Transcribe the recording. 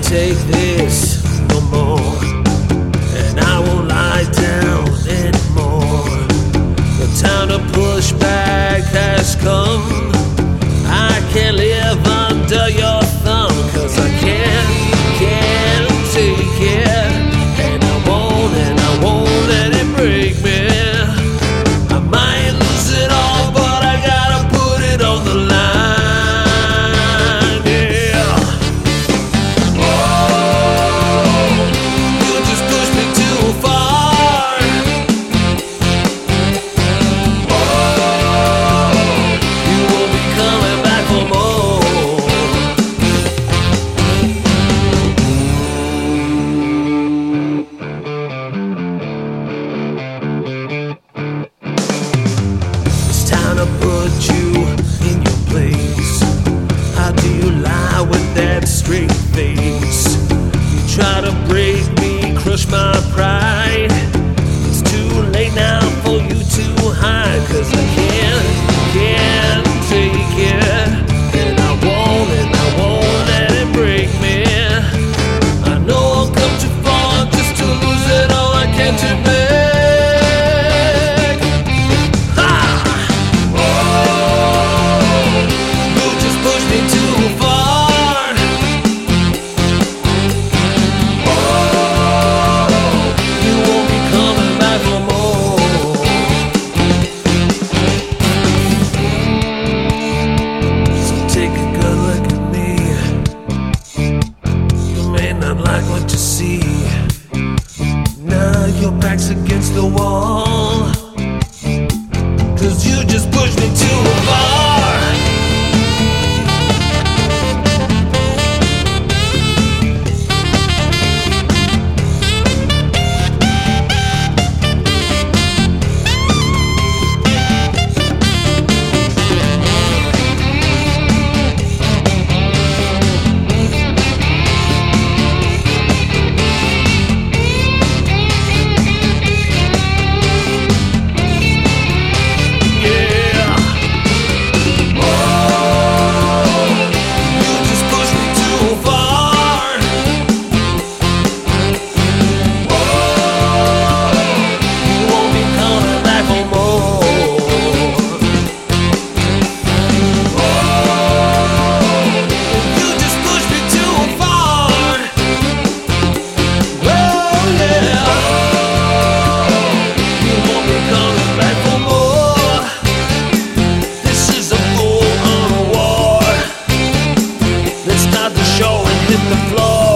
take this no more, and I won't lie down anymore. The time to push back has come. I can't live under your thumb, 'cause I can't take it, and I won't let it break me. I might lose it all, but I gotta put it on the line, yeah. Oh, you just pushed me too far. Oh, you won't be coming back for more. It's time to put you in your place. How do you lie with that straight face? You try to break me, crush my pride. It's too late now for you to hide, 'cause I can't take it, and I won't let it break me. I know I'll come too far just to lose it all I can to make. Ha! Oh, you just pushed me too far. Oh, you won't be coming back for more. So take a good look at me. You may not like what you see. Now your back's against the wall, 'cause you just pushed me too far. Yeah. Oh, you just pushed me too far. Oh, you won't be coming back for more. Oh, you just pushed me too far. Oh yeah. You won't be coming back for more. This is a full-on war. Let's start the show and hit the floor.